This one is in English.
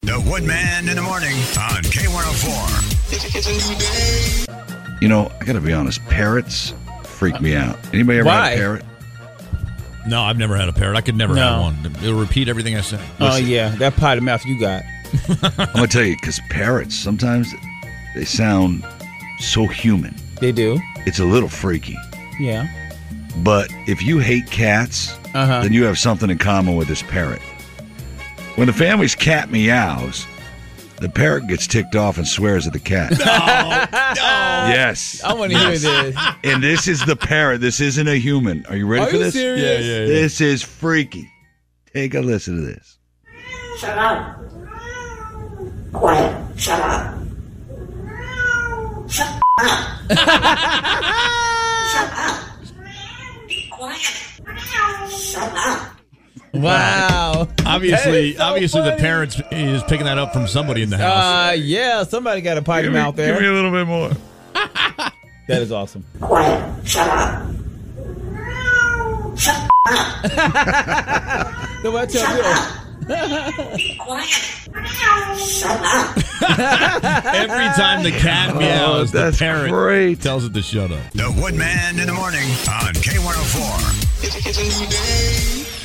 The Woodman in the morning on K104. It's a new day. You know, I got to be honest. Parrots freak me out. Anybody ever had a parrot? No, I've never had a parrot. I could never have one. It'll repeat everything I say. Oh, yeah. That potty mouth you got. I'm going to tell you, because parrots, sometimes they sound so human. They do. It's a little freaky. Yeah. But if you hate cats, then you have something in common with this parrot. When the family's cat meows, the parrot gets ticked off and swears at the cat. No. I Yes. want to hear this. And this is the parrot. This isn't a human. Are you ready for this? Serious? Yeah. This is freaky. Take a listen to this. Shut up. Quiet. Shut up. Shut up. Shut up. Quiet. Shut up. Wow. Obviously, the parent is picking that up from somebody in the house. Yeah, somebody got a potty mouth there. Give me a little bit more. That is awesome. Quiet. Shut up. Shut up. Nobody tell me. Quiet. Shut up. Every time the cat meows, the that's parent great. tells it to shut up. The Woodman in the morning on K104. It's a new day.